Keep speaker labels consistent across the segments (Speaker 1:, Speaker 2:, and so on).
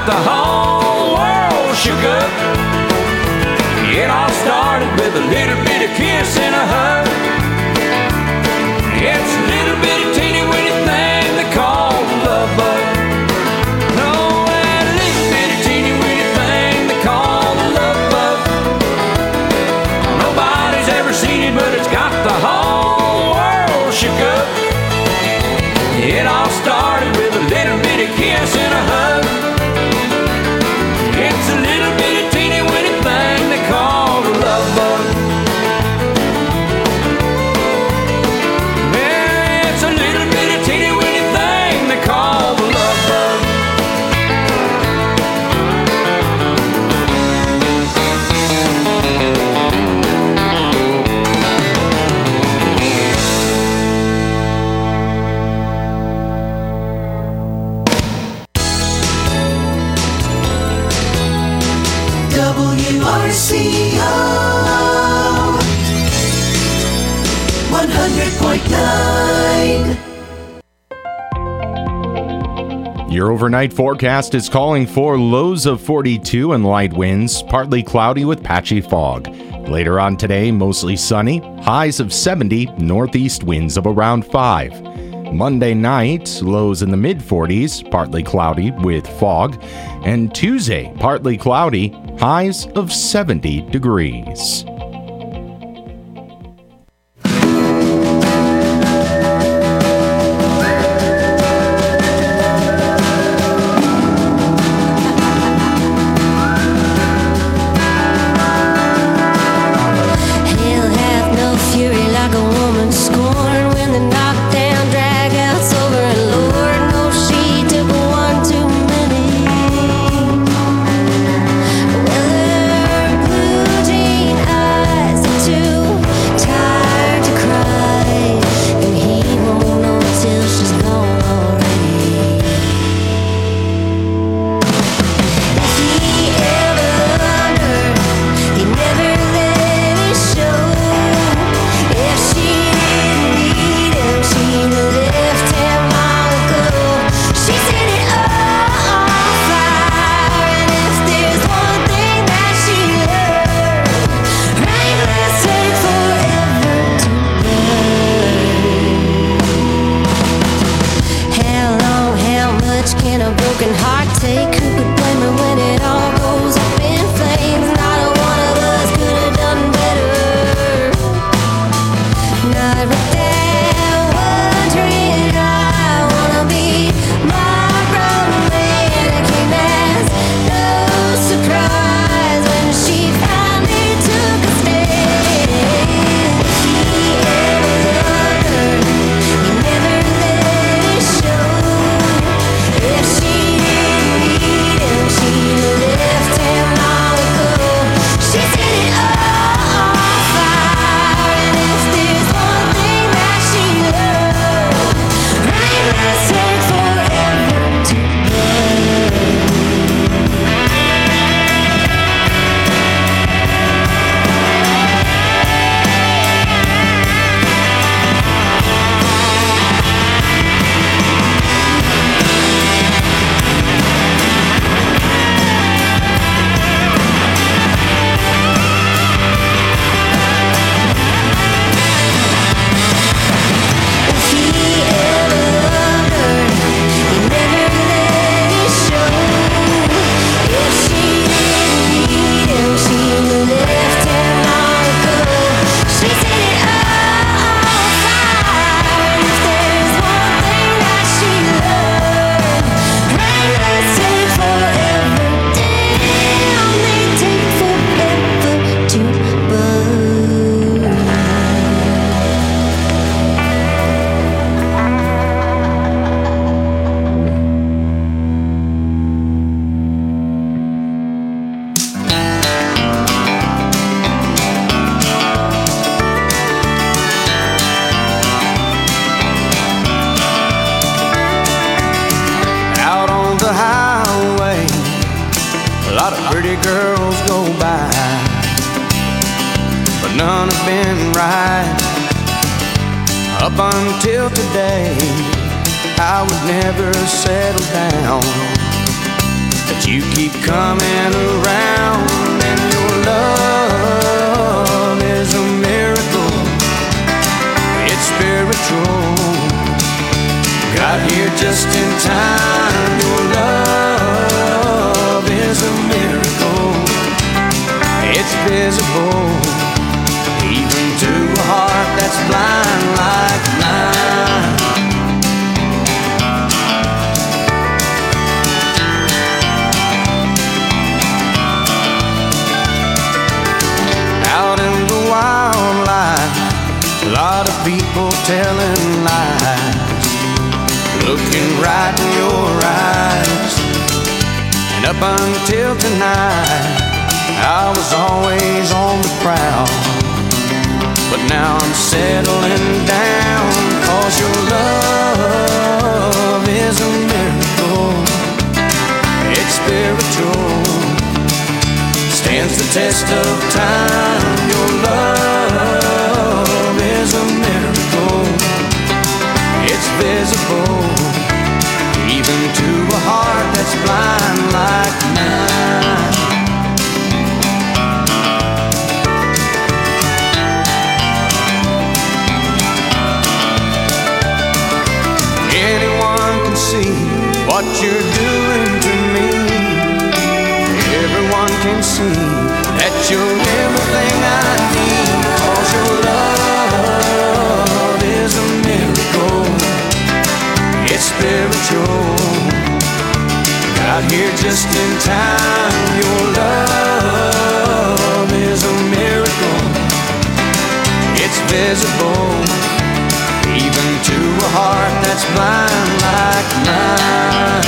Speaker 1: got the whole world shook up. It all started with a little bitty kiss and a hug. It's a little bitty teeny weeny thing they call the love bug. No, that little bitty teeny weeny thing they call the love bug. Nobody's ever seen it, but it's got the whole world shook up. It all started with a little bitty kiss and a hug. It's a little bitty teeny weeny thing they call the love bug. Yeah, it's a little bitty teeny weeny thing they call the love bug.
Speaker 2: WRCO 100.9.
Speaker 3: Your overnight forecast is calling for lows of 42 and light winds, partly cloudy with patchy fog. Later on today, mostly sunny, highs of 70, northeast winds of around 5. Monday night, lows in the mid-40s, partly cloudy with fog. And Tuesday, partly cloudy, highs of 70 degrees.
Speaker 1: girls go by, but none have been right. Up until today, I would never settle down. That you coming around, and your love is a miracle. It's spiritual. Got here just in time. Your love is a miracle. It's visible, even to a heart that's blind like mine. Out in the wildlife, a lot of people telling lies, looking right in your eyes. And up until tonight, I was always on the prowl, but now I'm settling down, 'cause your love is a miracle. It's spiritual, stands the test of time. Your love is a miracle. It's visible, even to a heart that's blind like mine. Anyone can see what you're doing to me. Everyone can see that you're everything I need, 'cause your love is a miracle. It's spiritual. Got here just in time. Your love is a miracle. It's visible, even to a heart that's blind like mine.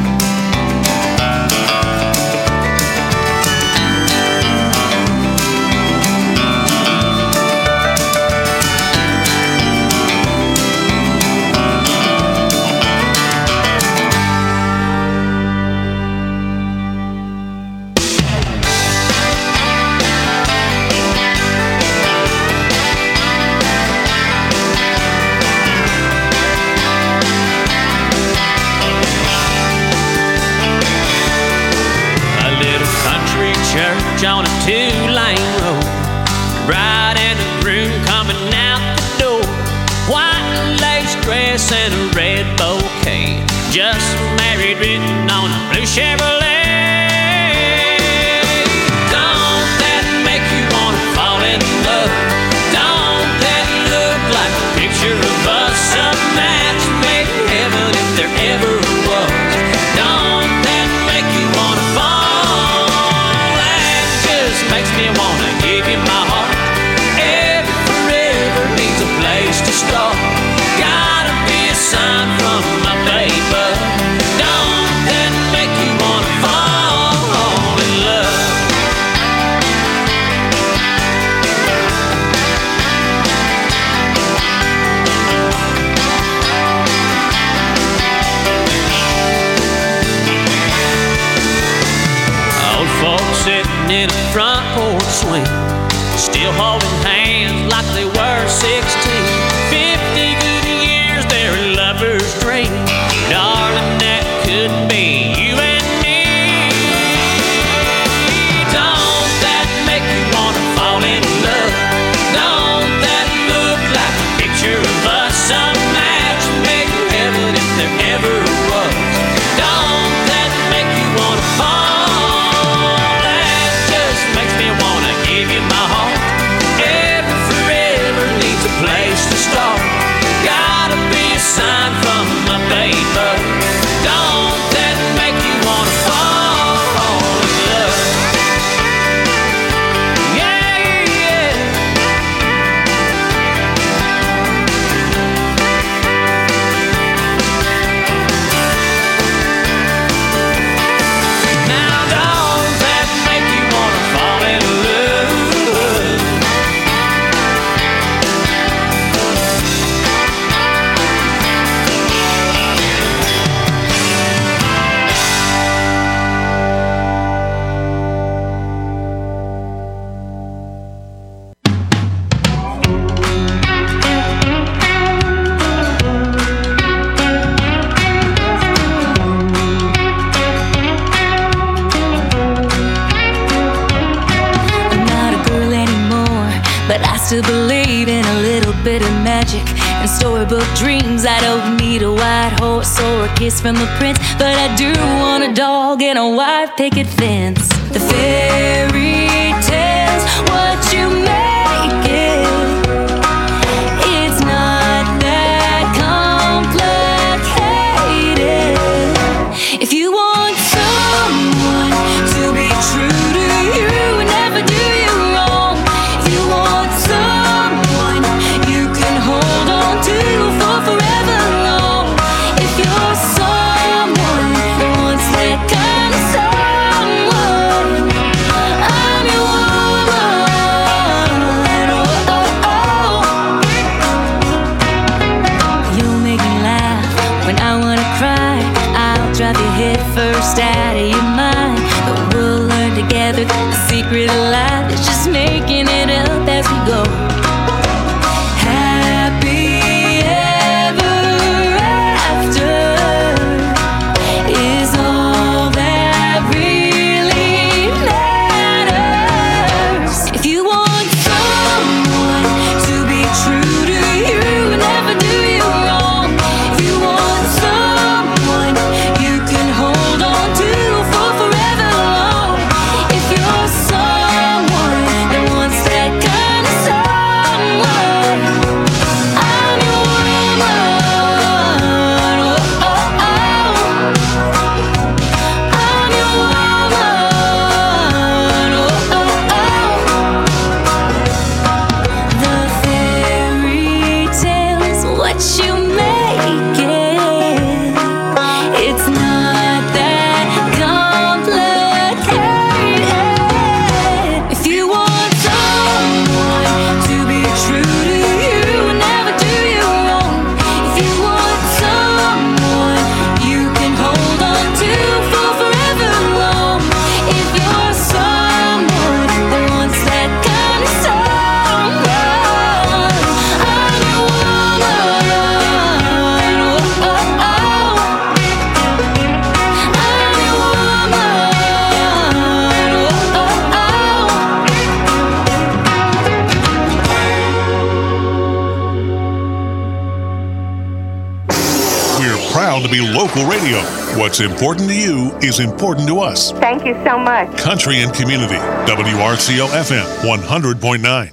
Speaker 2: On a two-lane road, bride and a groom coming out the door, white lace dress and a red bouquet, just married written on a blue Chevrolet. Don't that make you wanna fall in love? Don't that look like a picture of us, a match made in heaven if there ever was? Don't that make you wanna fall? Makes me wanna give you my heart. Every forever needs a place to start. Gotta be a sign from my paper. Don't that make you wanna fall in love? Old folks sitting in a front porch swing, still holding hands like they were 16. 50 good years, their lover's dream. Darling, that could be you and me. Don't that make you wanna fall in love? Don't that look like a picture of us, a match made in heaven if there ever was? Don't that make you wanna fall? Give you my heart. Every forever
Speaker 4: still believe in a little bit of magic and storybook dreams. I don't need a white horse or a kiss from a prince, but I do want a dog and a white picket fence. The fairy tales, what you make it, it's not that complicated. If you want someone to be true to you and never do you wrong, if you want someone you can hold on to for forever long, if you're someone who wants that kind of someone, I'm your woman. Oh, oh, oh. You'll make me laugh when I wanna cry. I'll drive your head first out of your mind, but we'll learn together the secret of life is just making it up as we go. Happy ever after is all that really matters. If you want someone to be true to you and never do you wrong, if you want someone you can hold on to for forever long, if you're someone that wants that kind of someone, I'm your woman. Oh, oh, oh. I'm your woman. Oh, oh, oh. The fairy tales, what you make it, it's not that complicated. If you want someone to be true to you and never do you wrong, if you want someone you can hold on to for forever long, if you're someone that wants that kind of someone, I'm your woman. Oh, oh, oh. I'm your woman. Oh, oh,
Speaker 5: We're proud to be local radio. What's important to you is important to us.
Speaker 6: Thank you so much.
Speaker 5: Country and Community, WRCO FM 100.9.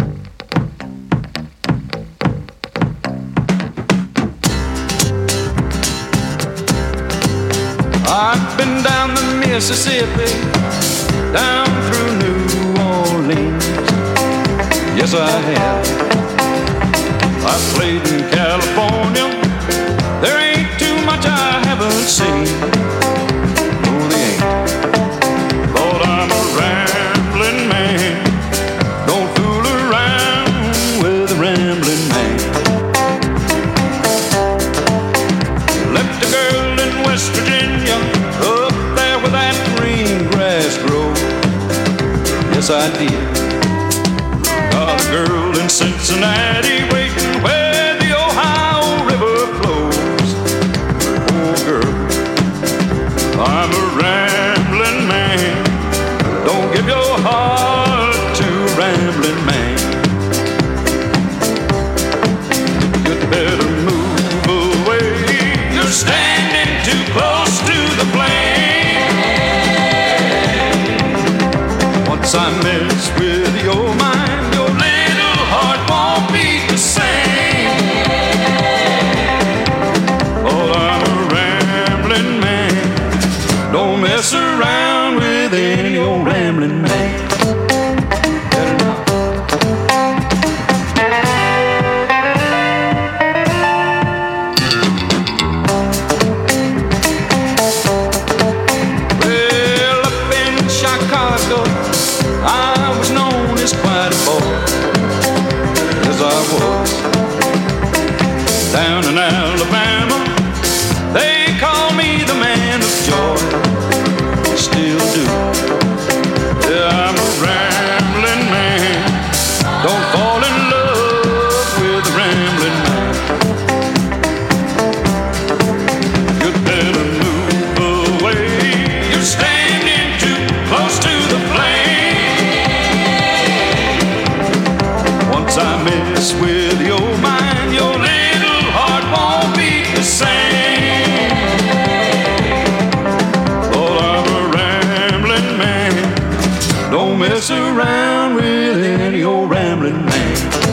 Speaker 1: I've been down the Mississippi, down through New Orleans. Yes, I have. I've played in California. There ain't too much I haven't seen. No, they ain't. Lord, I'm a rambling man. Don't fool around with a rambling man. Left a girl in West Virginia, up there where that green grass grows. Yes, I did. Got a girl in Cincinnati waiting where the Ohio River flows. Oh, girl, I'm a rambling man. Don't give your heart to a rambling man. You'd better move away. You're standing too close to the flame. Once I mess with your mind, your little heart won't beat the same. Oh, I'm a rambling man. Don't mess around with any old rambling man. Better not. Well, up in Chicago, I was known as quite a boy, as I was. Down in Alabama, they call me the man of joy. Still do. Yeah, mess around with any old rambling man.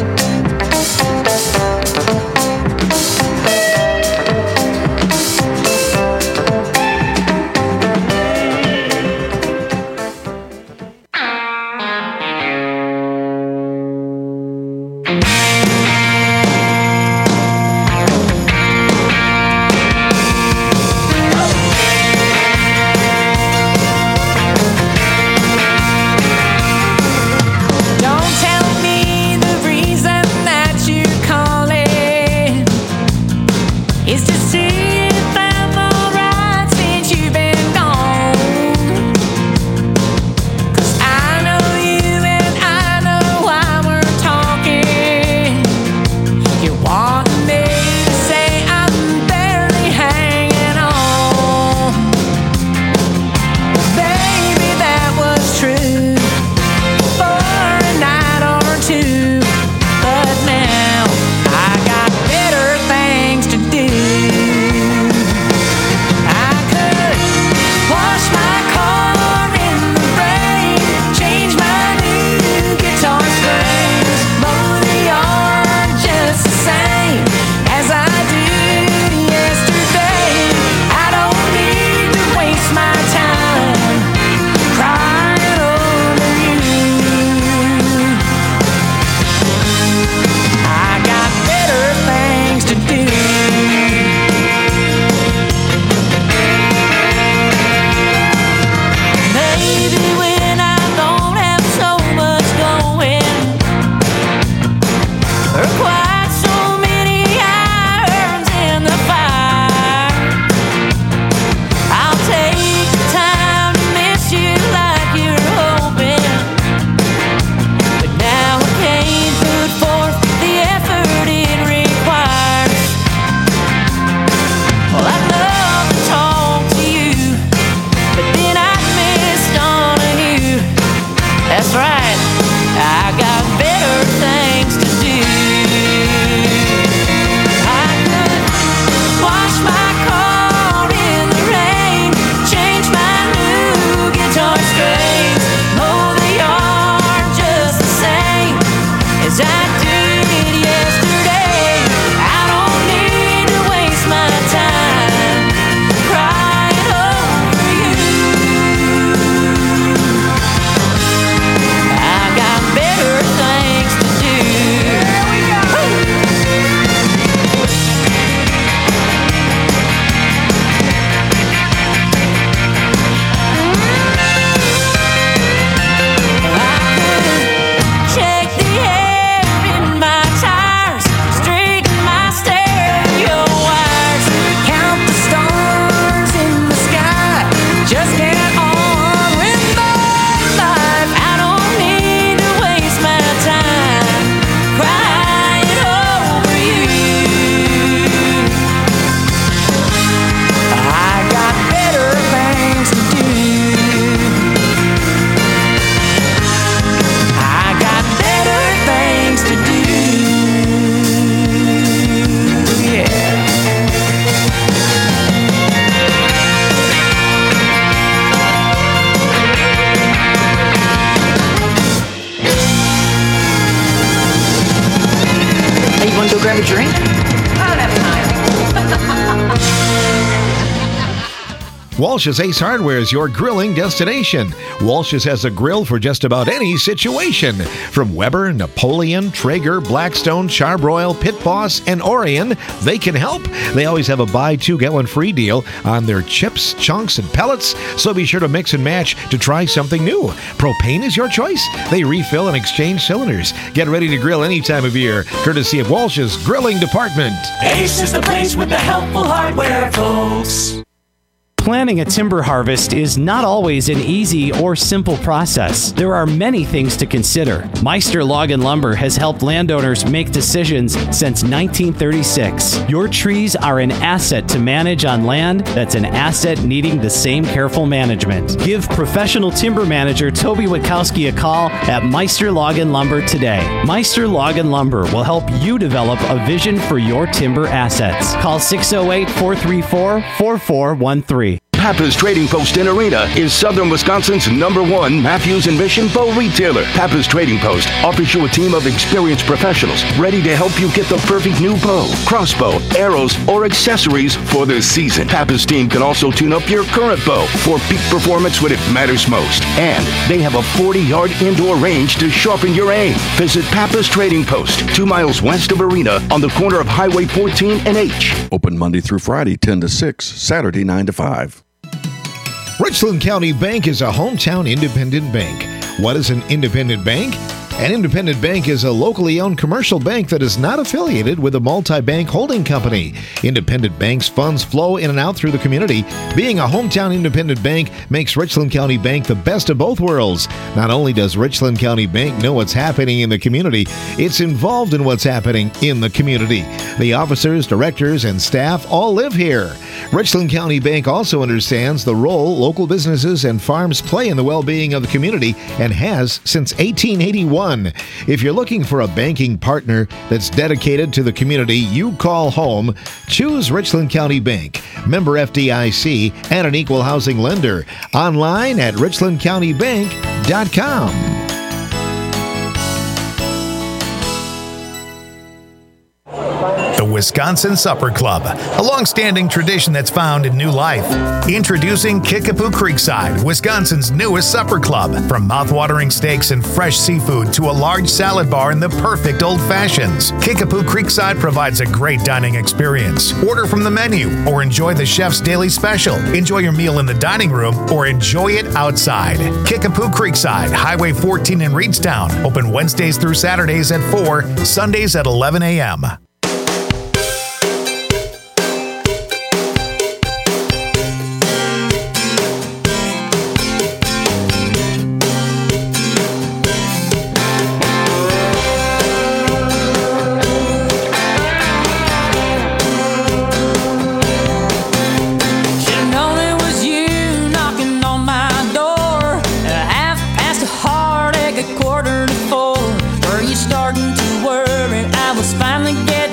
Speaker 6: grab a drink? I don't have time.
Speaker 7: Walsh's Ace Hardware is your grilling destination. Walsh's has a grill for just about any situation. From Weber, Napoleon, Traeger, Blackstone, Charbroil, Pit Boss, and Orion, they can help. They always have a buy two, get one free deal on their chips, chunks, and pellets, so be sure to mix and match to try something new. Propane is your choice. They refill and exchange cylinders. Get ready to grill any time of year, courtesy of Walsh's Grilling Department.
Speaker 8: Ace is the place with the helpful hardware, folks.
Speaker 9: Planning a timber harvest is not always an easy or simple process. There are many things to consider. Meister Log and Lumber has helped landowners make decisions since 1936. Your trees are an asset to manage on land that's an asset needing the same careful management. Give professional timber manager Toby Witkowski a call at Meister Log and Lumber today. Meister Log and Lumber will help you develop a vision for your timber assets. Call 608-434-4413. country.
Speaker 10: Pappas Trading Post in Arena is Southern Wisconsin's #1 Matthews and Mission bow retailer. Pappas Trading Post offers you a team of experienced professionals ready to help you get the perfect new bow, crossbow, arrows, or accessories for this season. Pappas team can also tune up your current bow for peak performance when it matters most. And they have a 40-yard indoor range to sharpen your aim. Visit Pappas Trading Post, 2 miles west of Arena on the corner of Highway 14 and H.
Speaker 11: Open Monday through Friday, 10 to 6, Saturday, 9 to 5.
Speaker 7: Richland County Bank is a hometown independent bank. What is an independent bank? An independent bank is a locally owned commercial bank that is not affiliated with a multi-bank holding company. Independent banks' funds flow in and out through the community. Being a hometown independent bank makes Richland County Bank the best of both worlds. Not only does Richland County Bank know what's happening in the community, it's involved in what's happening in the community. The officers, directors, and staff all live here. Richland County Bank also understands the role local businesses and farms play in the well-being of the community and has since 1881. If you're looking for a banking partner that's dedicated to the community you call home, choose Richland County Bank, member FDIC, and an equal housing lender. Online at richlandcountybank.com.
Speaker 12: The Wisconsin Supper Club, a long-standing tradition that's found in new life. Introducing Kickapoo Creekside, Wisconsin's newest supper club. From mouth-watering steaks and fresh seafood to a large salad bar and the perfect old fashions, Kickapoo Creekside provides a great dining experience. Order from the menu or enjoy the chef's daily special. Enjoy your meal in the dining room or enjoy it outside. Kickapoo Creekside, Highway 14 in Reedstown. Open Wednesdays through Saturdays at 4, Sundays at 11 a.m.
Speaker 4: Starting to worry, I was finally getting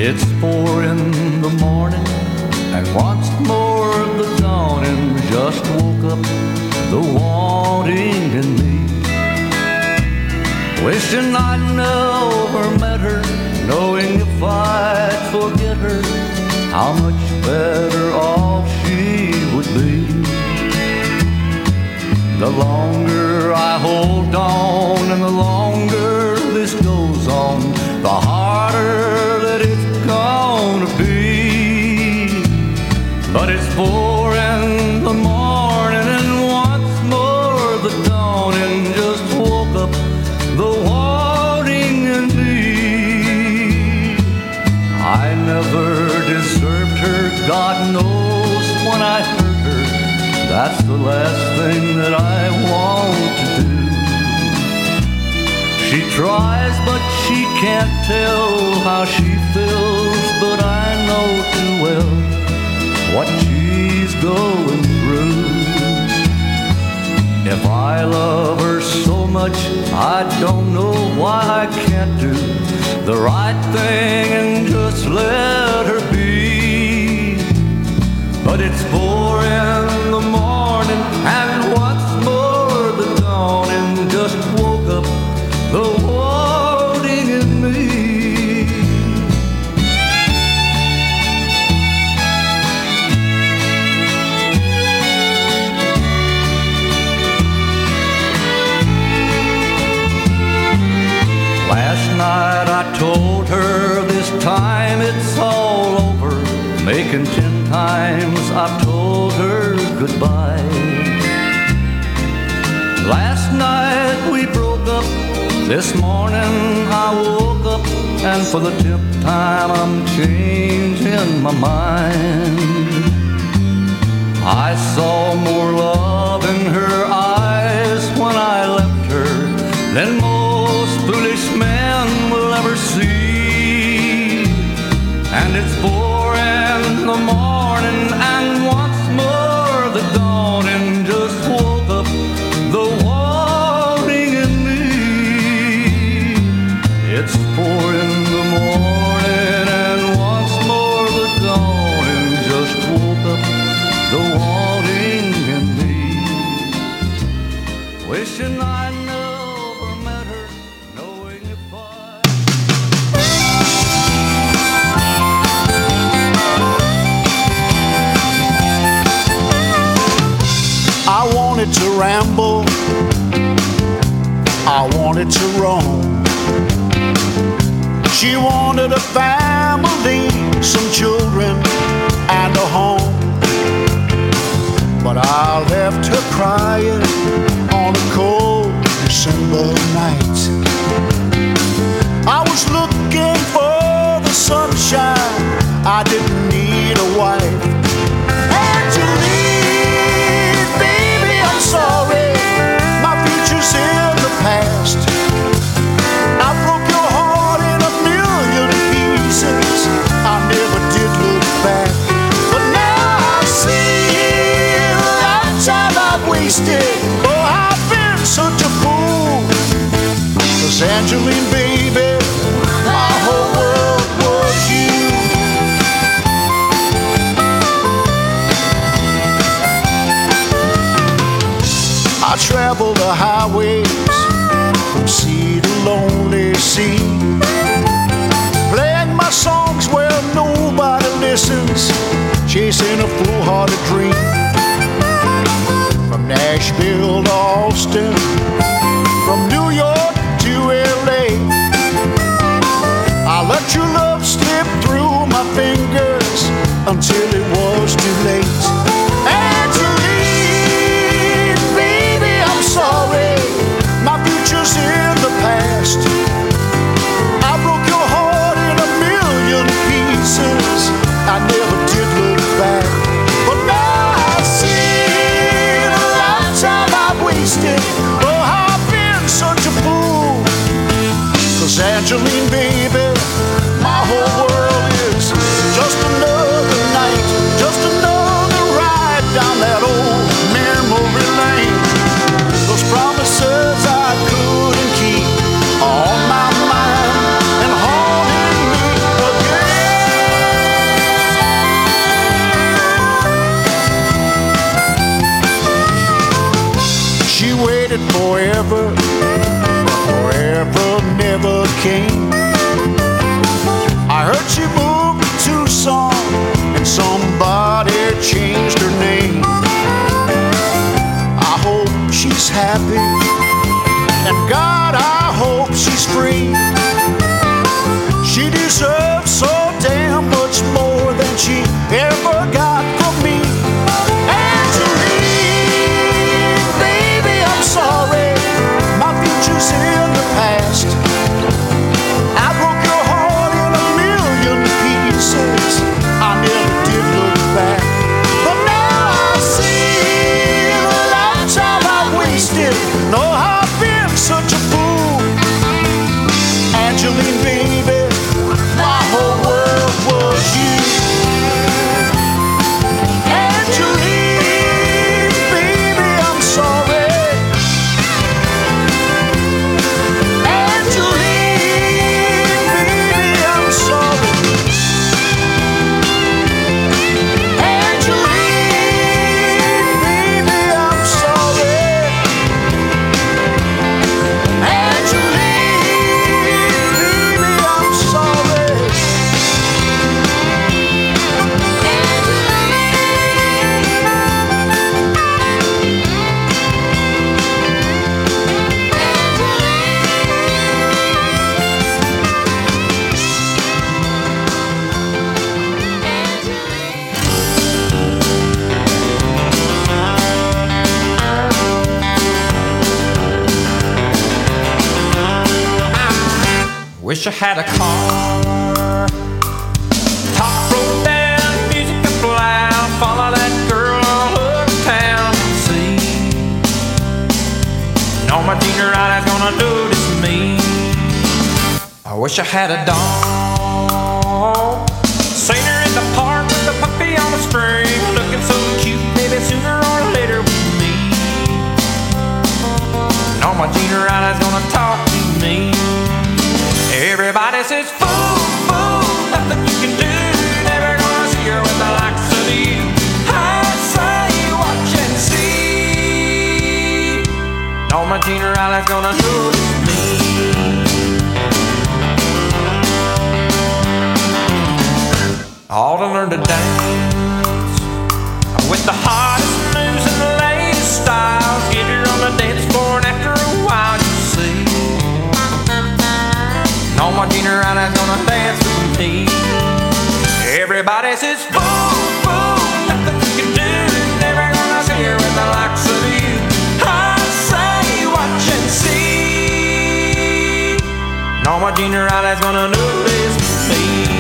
Speaker 1: It's 4 in the morning, and once more the dawning just woke up the wanting in me. Wishing I'd never met her, knowing if I'd forget her, how much better off she would be. The longer I hold on and the longer this goes on, the harder that it's gonna be. But it's 4 in the morning and once more the dawning just woke up the wanting in me. I never deserved her, God knows when I hurt her, that's the last thing that I want to do. She tries but she can't tell how she feels, but I know too well what she's going through. If I love her so much, I don't know why I can't do the right thing and just let her be. But it's 4 in the morning and once more the dawning just woke up the wanting in me. Last night I told her this time it's all over, making 10 times I've told her goodbye. Last night we broke up, this morning I woke up, and for the 10th time I'm changing my mind. I saw more love in her eyes when I left her than most foolish men will ever see. And it's 4 in the morning and once more the dawning just woke up the wanting in me. It's 4 in the morning and once more the dawning just woke up the wanting in me. Wishing I never met her, knowing if
Speaker 13: I wanted to ramble, I wanted to roam. She wanted a family, some children, and a home. But I left her crying on a cold December night. I was looking for the sunshine, I didn't need a wife. Angeline, baby, I'm sorry, my future's in the past. I broke your heart in a million pieces, I never did look back. But now I see the lifetime I've wasted. Oh, I've been such a fool. 'Cause Angeline, baby, my whole world was you. I travel the highways from sea to lonely sea, playing my songs where nobody listens, chasing a foolhardy dream. From Nashville to Austin, from New York to LA, I let your love slip through my fingers until it was too late. Angeline, baby, I'm sorry, my future's in the past. I broke your heart in a million pieces, I never did look back. But now I see the lifetime I've wasted. Oh, I've been such a fool. 'Cause Angeline, baby, my whole world is just another night, just another ride down that old memory lane. Those promises I couldn't keep on my mind and haunting me again. came. I heard she moved to Tucson and somebody changed her name. I hope she's happy, and God, I hope she's free. She deserves so damn much more than she ever got from me. Angeline, baby, I'm sorry, my future's in the past. I broke your heart in a million pieces, I never did look back. But now I see the lifetime I wasted, know how I've been such a fool. Angeline, baby, my whole world was you. Angeline, baby, I'm sorry. Angeline, baby, I'm sorry. Angeline, baby, I'm sorry. Angeline, baby, I'm sorry.
Speaker 1: Wish I had a car, top road down, music up loud, follow that girl all over town. See, no, my junior eye is gonna notice me. I wish I had a dog, seen her in the park with a puppy on a string, looking so cute, maybe sooner or later with me. No, my junior eye is gonna talk to me. Everybody says, fool, fool, nothing you can do, never gonna see her with the likes of you. I say, watch and see. No, my junior eye is gonna notice me. All to learn to dance with the hottest moves and the latest styles. Get her on the dance floor, and after a while you see, no, my junior Anna's gonna dance with me. Everybody says, fool, fool, nothing you can do, never gonna see her with the likes of you. I say, watch and see. No, my junior Anna's gonna notice me.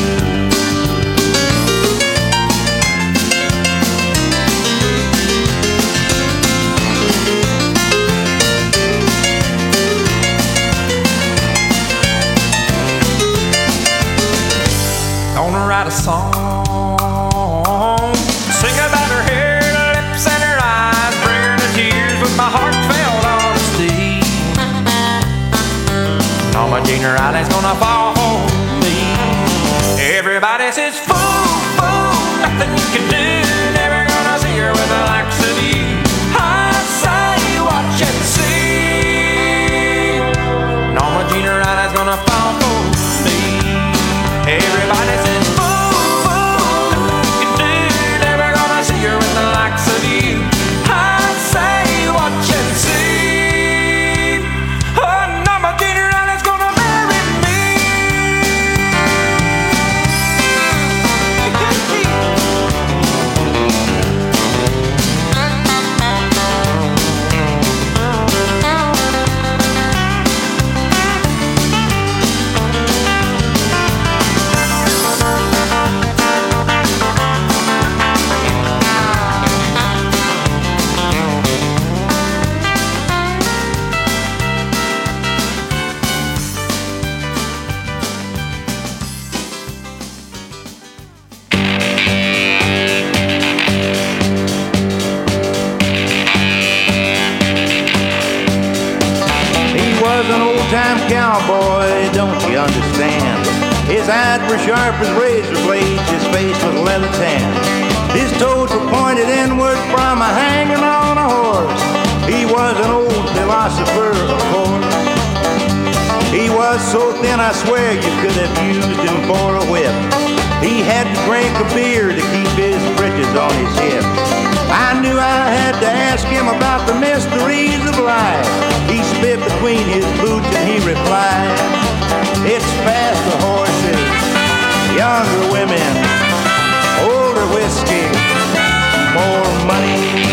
Speaker 1: Gonna write a song, sing about her hair, her lips and her eyes, bring her to tears with my heartfelt honesty. All my junior Isla's gonna fall for me. Everybody says, fool, fool, nothing you can do, never gonna see her with the likes of you. I say, watch and see. All my junior Isla's gonna fall for me. Everybody says, fool, fool, nothing you can do, never gonna see her with the likes of you. I say, watch and see. Oh, no, my junior Isla's gonna marry me.
Speaker 14: Cowboy, don't you understand? His eyes were sharp as razor blades, his face was leather tan. His toes were pointed inward from a hanging on a horse. He was an old philosopher, of course. He was so thin I swear you could have used him for a whip. He had to drink a beer to keep his britches on his hip. I knew I had to ask him about the mysteries of life. He spit between his boots and he replied, it's faster horses, younger women, older whiskey, more money.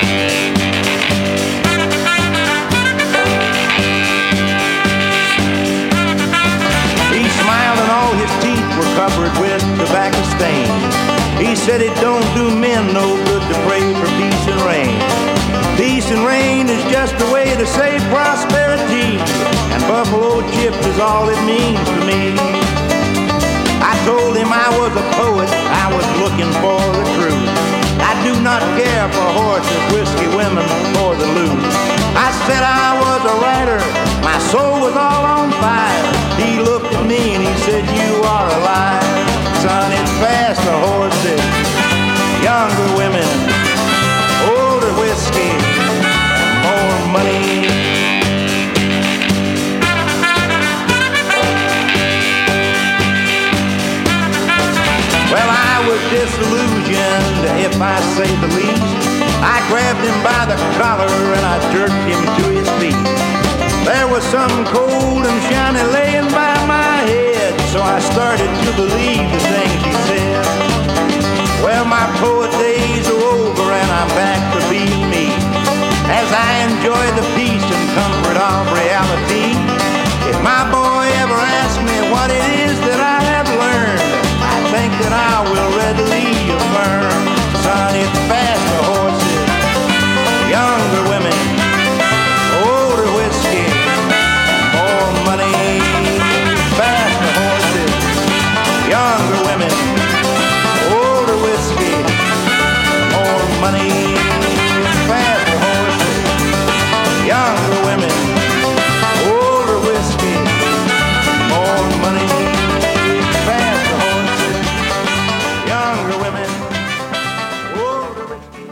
Speaker 14: He smiled and all his teeth were covered with tobacco stains. He said it don't do men no good to pray for peace and rain. Peace and rain is just a way to say prosperity, and buffalo chips is all it means to me. I told him I was a poet, I was looking for the truth. I do not care for horses, whiskey, women, or the loot. I said I was a writer, my soul was all on fire. He looked at me and he said, you are a liar. Son, it's faster horses, younger women, older whiskey, more money. Well, I was disillusioned, if I say the least. I grabbed him by the collar and I jerked him to his feet. There was something cold and shiny laying by my head, so I started to believe the things he said. Well, my poet days are over and I'm back to being me, as I enjoy the peace and comfort of reality. If my boy ever asks me what it is that I have learned, I think that I will readily affirm, son, it's faster horses, younger women, older whiskey, more money. Faster horses, younger women, older whiskey, more money. Faster horses, younger women, older whiskey, more money. Faster horses, younger women, older whiskey.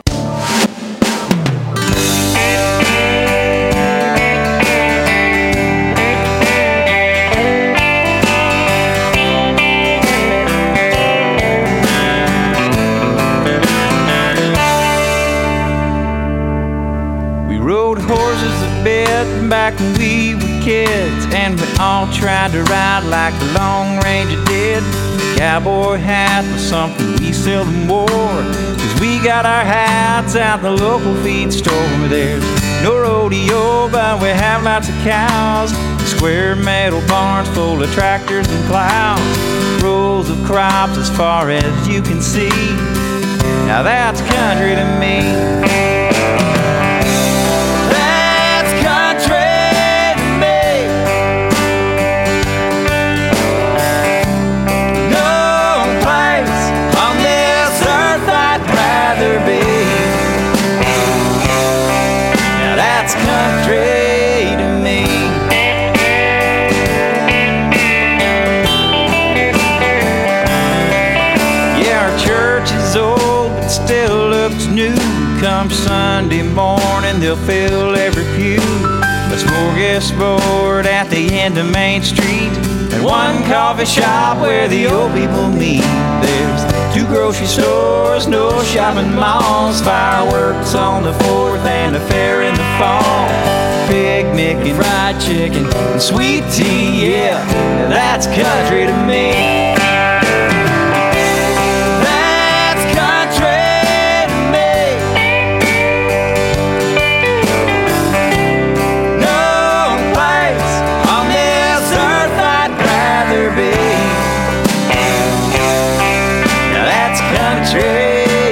Speaker 15: Back when we were kids, and we all tried to ride like the Long Ranger did. The cowboy hat was something we seldom wore, 'cause we got our hats at the local feed store. There's no rodeo, but we have lots of cows, square metal barns full of tractors and plows, rows of crops as far as you can see. Now that's country to me. Country to me. Yeah, our church is old but still looks new. Come Sunday morning they'll fill every pew. A smorgasbord at the end of Main Street, and one coffee shop where the old people meet. There's 2 grocery stores, no shopping malls, fireworks on the 4th and a fair in the fall. Picnic and fried chicken and sweet tea, yeah, that's country to me. That's country to me. No place on this earth I'd rather be. Now that's country.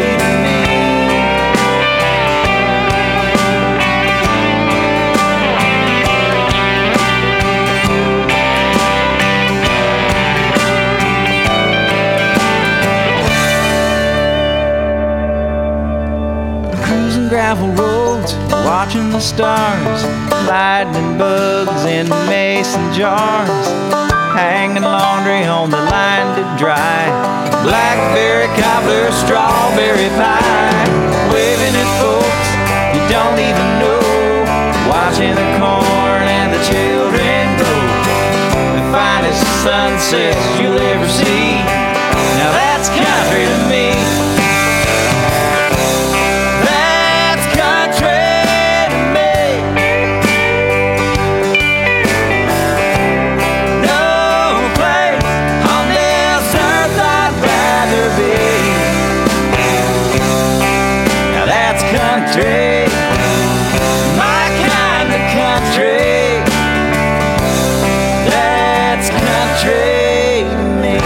Speaker 15: Gravel roads, watching the stars, lightning bugs in mason jars, hanging laundry on the line to dry, blackberry cobbler, strawberry pie, waving at folks you don't even know, watching the corn and the children grow. sunsets you'll ever see. Now that's country to me. That's country to me. No place on this earth I'd rather be. Now that's country, my kind of country. That's country to me.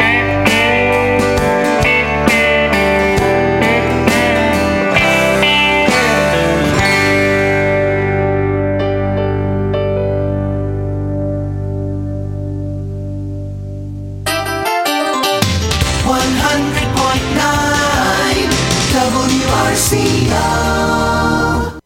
Speaker 8: WRCO.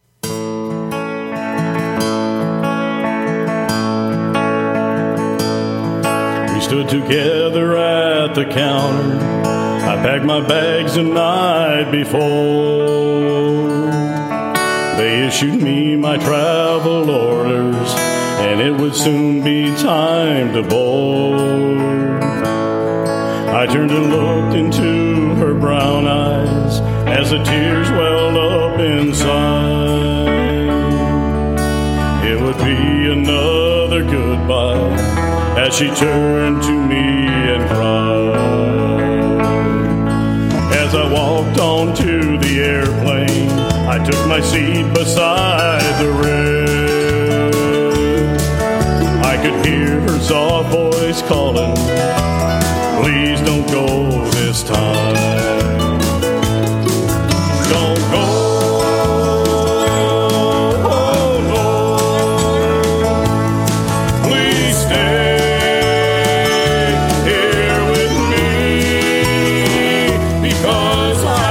Speaker 16: We stood together at the counter. I packed my bags the night before. They issued me my travel orders, and it would soon be time to board. I turned and looked into her brown eyes as the tears welled up inside. It would be another goodbye as she turned to me and cried. As I walked onto the airplane, I took my seat beside the rail. I could hear her soft voice calling, please don't go this time. Don't go. Oh, no. Please stay here with me, because I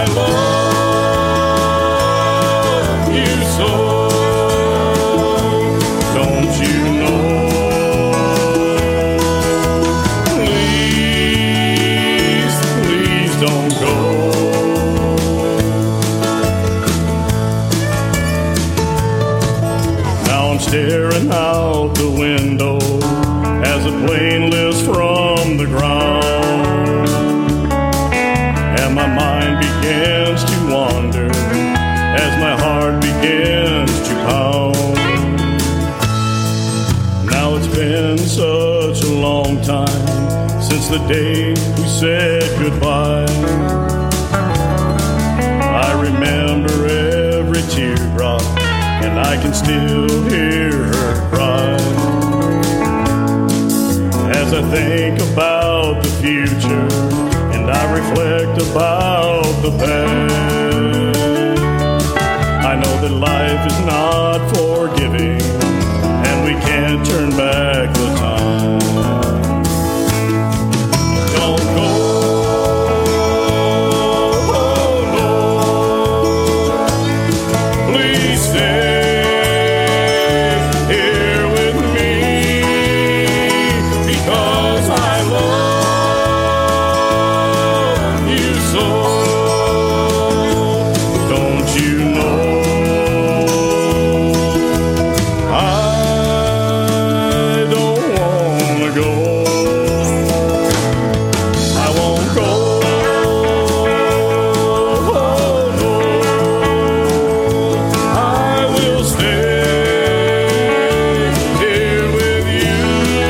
Speaker 16: love you so. Don't you know? Don't go. Now I'm staring out the window as the plane lifts from the ground, and my mind begins to wander as my heart begins to pound. Now it's been such a long time since the day we said goodbye. I remember every teardrop, and I can still hear her cry. As I think about the future, and I reflect about the past, I know that life is not forgiving, and we can't turn back the time. Don't go. Oh, no. Please stay here with me, because I love you so. Don't you know? I don't wanna go. I won't go. Oh, no. I will stay here with you,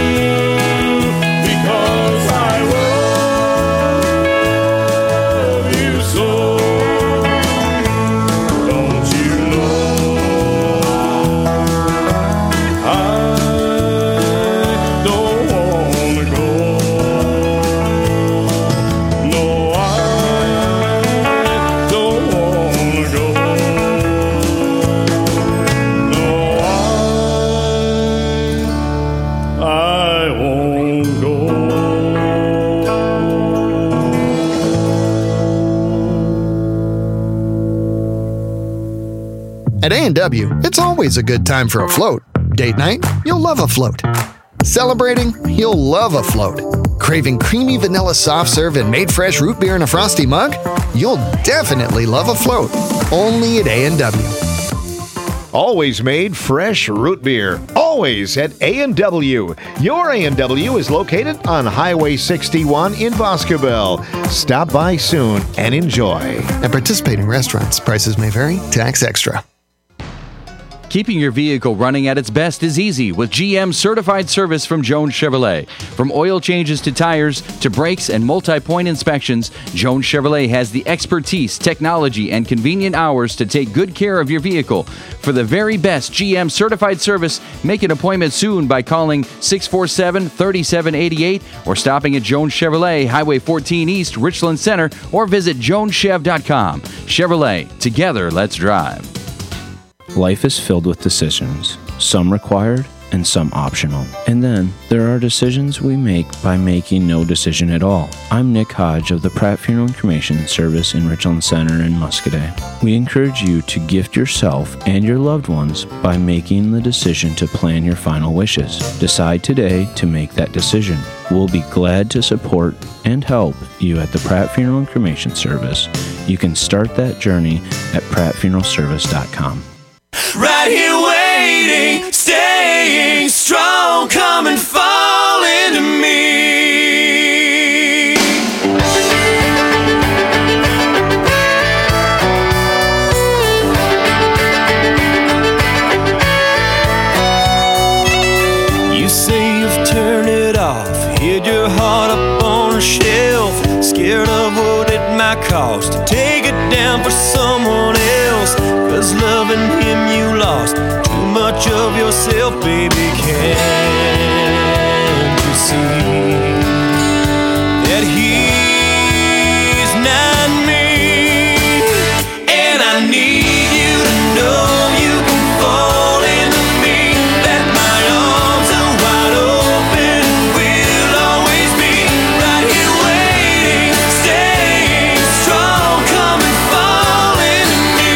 Speaker 16: because I love you so. Don't you know? I don't wanna go. No, I don't wanna go. No, I won't go.
Speaker 17: At A&W, it's always a good time for a float. Date night? You'll love a float. Celebrating? You'll love a float. Craving creamy vanilla soft serve and made fresh root beer in a frosty mug? You'll definitely love a float. Only at A&W.
Speaker 7: Always made fresh root beer. Always at A&W. Your A&W is located on Highway 61 in Boscobel. Stop by soon and enjoy.
Speaker 17: At participating restaurants, prices may vary. Tax extra.
Speaker 18: Keeping your vehicle running at its best is easy with GM certified service from Jones Chevrolet. From oil changes to tires to brakes and multi-point inspections, Jones Chevrolet has the expertise, technology, and convenient hours to take good care of your vehicle. For the very best GM certified service, make an appointment soon by calling 647-3788 or stopping at Jones Chevrolet, Highway 14 East, Richland Center, or visit joneschev.com. Chevrolet, together, let's drive.
Speaker 19: Life is filled with decisions, some required and some optional. And then there are decisions we make by making no decision at all. I'm Nick Hodge of the Pratt Funeral and Cremation Service in Richland Center in Muscoda. We encourage you to gift yourself and your loved ones by making the decision to plan your final wishes. Decide today to make that decision. We'll be glad to support and help you at the Pratt Funeral and Cremation Service. You can start that journey at prattfuneralservice.com.
Speaker 8: Right here waiting, staying strong, come and fall into me. You say you've turned it off, hid your heart up on a shelf, scared of what it might cost to take it down for someone else. 'Cause loving him you lost too much of yourself, baby. Can't you see that he's not me? And I need you to know you can fall into me, that my arms are wide open, we'll always be right here waiting, staying strong, come and fall into me.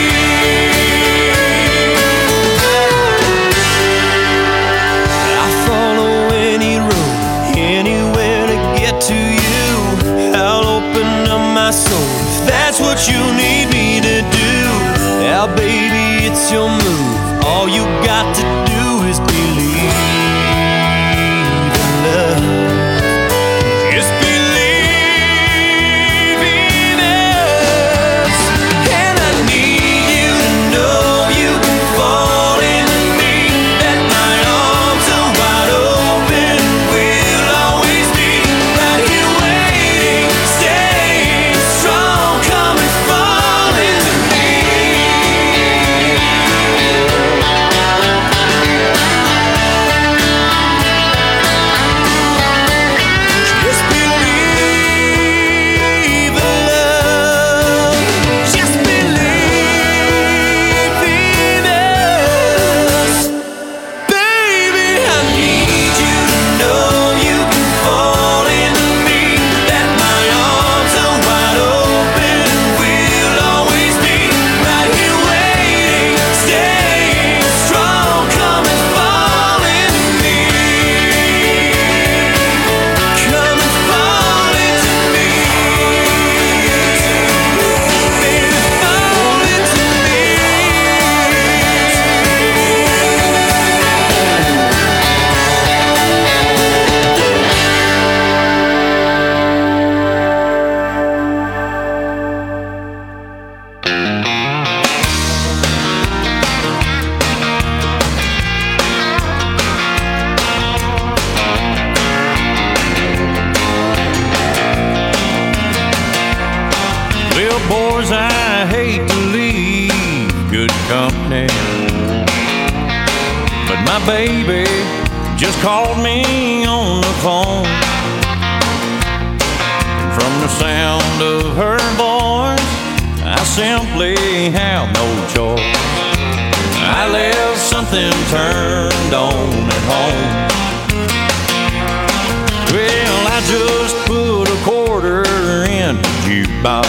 Speaker 8: I follow any road, anywhere to get to you. I'll open up my soul if that's what you need me to do. Now baby, it's your move, all you got to do is believe in love. Just believe in us. And I need you to know you can fall into me, that my arms are wide open, we'll always be right here waiting, staying strong, come and fall into me. Just believe in love. Just believe in us. Baby, I need you to know you can fall into me, that my arms are wide open, we'll always be right here waiting, staying strong, come and fall into me. Come and fall into me. Baby, fall into me.
Speaker 15: Well, boys, I hate to leave good company, but my baby just called me on the phone. From the sound of her voice, I simply have no choice. I left something turned on at home. Well, I just put a quarter in the jukebox,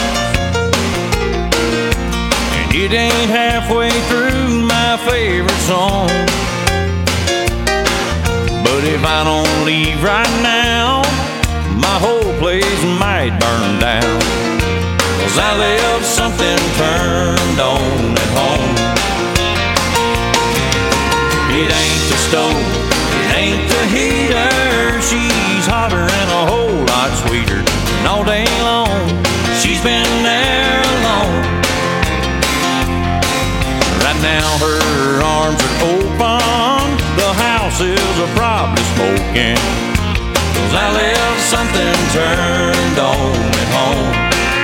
Speaker 15: and it ain't halfway through my favorite song. But if I don't leave right now, my whole place might burn down. 'Cause I left something turned on at home. It ain't the stove, it ain't the heater. She's hotter and a whole lot sweeter. And all day long, she's been there alone. Right now her arms are open. The house is probably smoking, 'cause I left something turned on at home.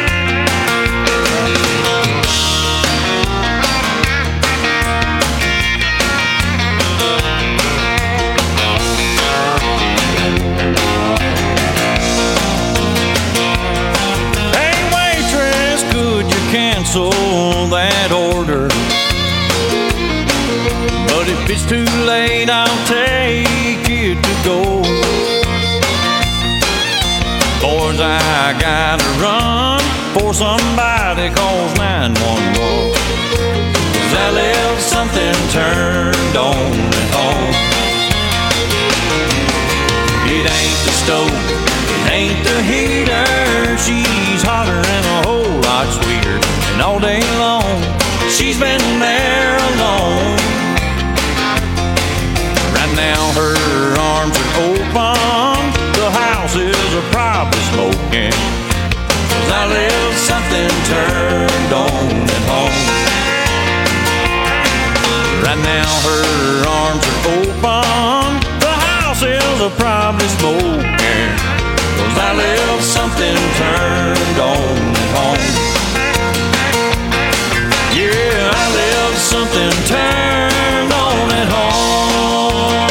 Speaker 15: Cancel that order, but if it's too late, I'll take it to go. Boys, I gotta run for somebody calls 911, 'cause I left something turned on at home. It ain't the stove, it ain't the heater. She's hotter and a whole lot sweeter. And all day long, she's been there alone. Right now her arms are open. The house is probably smoking, 'cause I left something turned on at home. Right now her arms are open. The house is probably smoking, 'cause I left something turned on at home. Yeah, I left something turned on at home.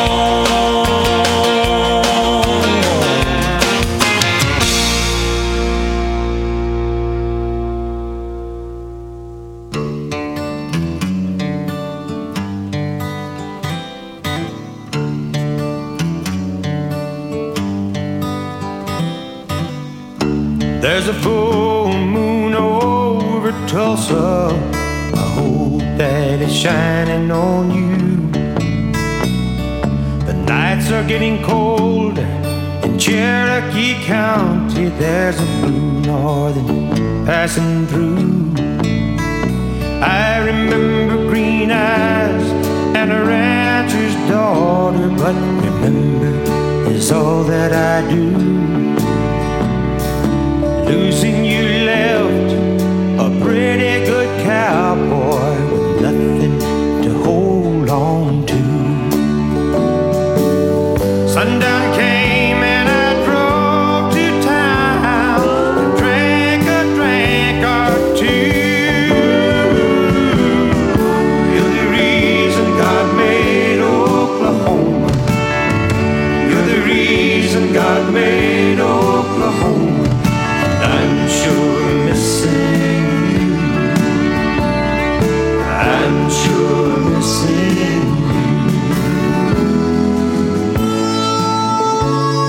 Speaker 15: There's a full moon over Tulsa. I hope that it's shining on you. The nights are getting cold in Cherokee County. There's a blue northern passing through. I remember green eyes and a rancher's daughter, but remember is all that I do. Losing you left a pretty good cowboy with nothing to hold on to. Sundown came and I drove to town and drank a drink or two. You're the reason God made Oklahoma. You're the reason God made Oklahoma. I'm sure missing you. I'm sure missing you.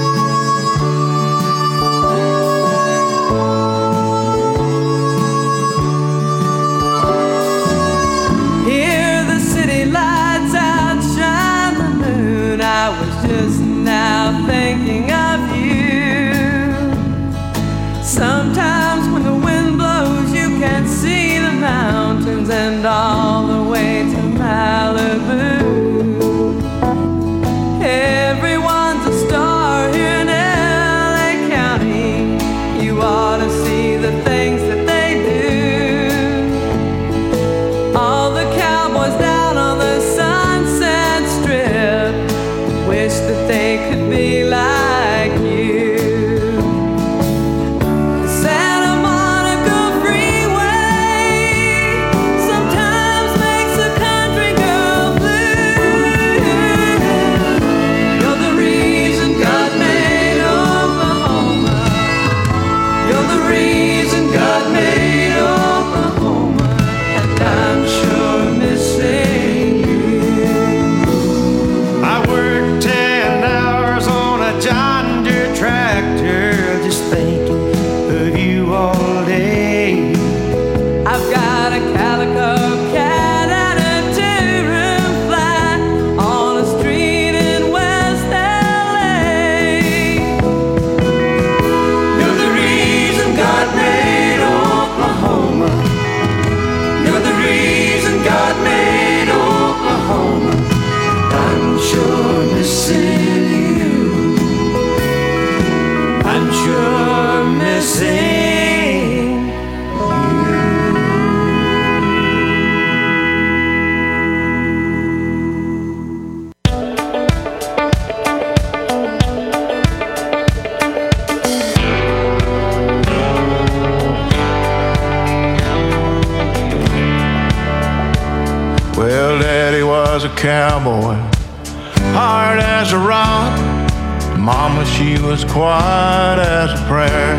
Speaker 13: cowboy, hard as a rock. Mama, she was quiet as a prayer.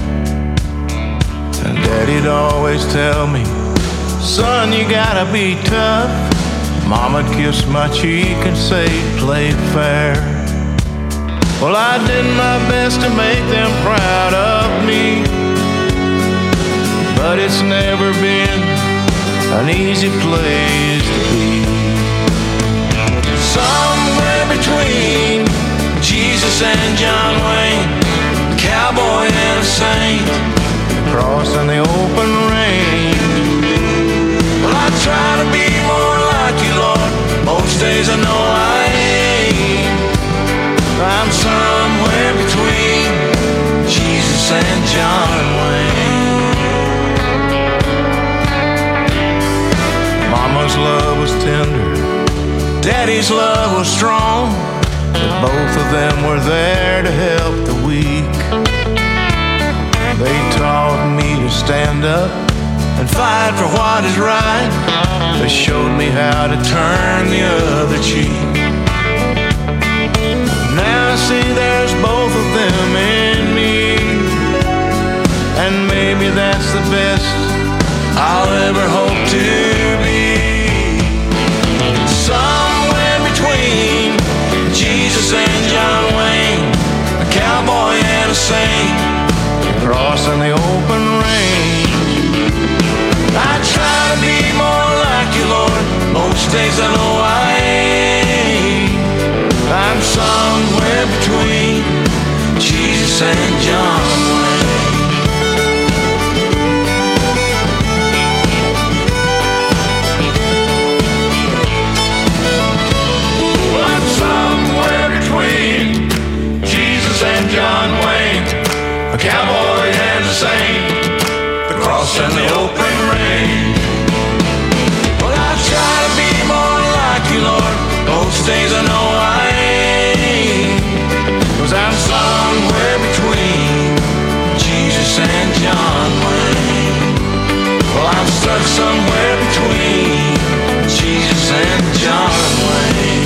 Speaker 13: And Daddy'd always tell me, son, you gotta be tough. Mama'd kiss my cheek and say, play fair. Well, I did my best to make them proud of me, but it's never been an easy place to be. Somewhere between Jesus and John Wayne, a cowboy and a saint, crossing the open range. Well, I try to be more like you, Lord. Most days I know I ain't. I'm somewhere between Jesus and John Wayne. Mama's love was tender, Daddy's love was strong, but both of them were there to help the weak. They taught me to stand up and fight for what is right. They showed me how to turn the other cheek. Now I see there's both of them in me, and maybe that's the best I'll ever hope to be. Somewhere between Jesus and John Wayne, a cowboy and a saint, crossing the open range. I try to be more like you, Lord. Most days I know I ain't. I'm somewhere between Jesus and John Wayne. Well, I'm somewhere between Jesus and John Wayne, a cowboy and a saint, the cross and the open range. Well, I try to be more like you, Lord. Most days I know I ain't, 'cause I'm somewhere between Jesus and John Wayne. Well, I'm stuck somewhere between Jesus and John Wayne.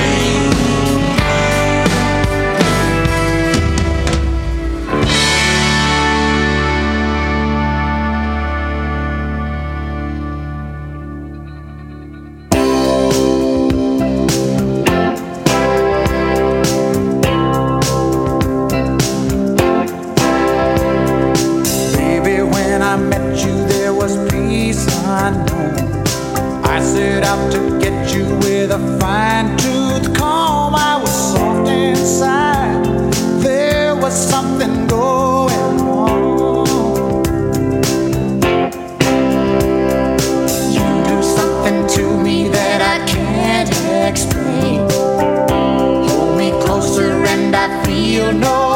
Speaker 13: I set out to get you with a fine-tooth comb. I was soft inside. There was something going on. You do something to me that I can't explain. Hold me closer and I feel no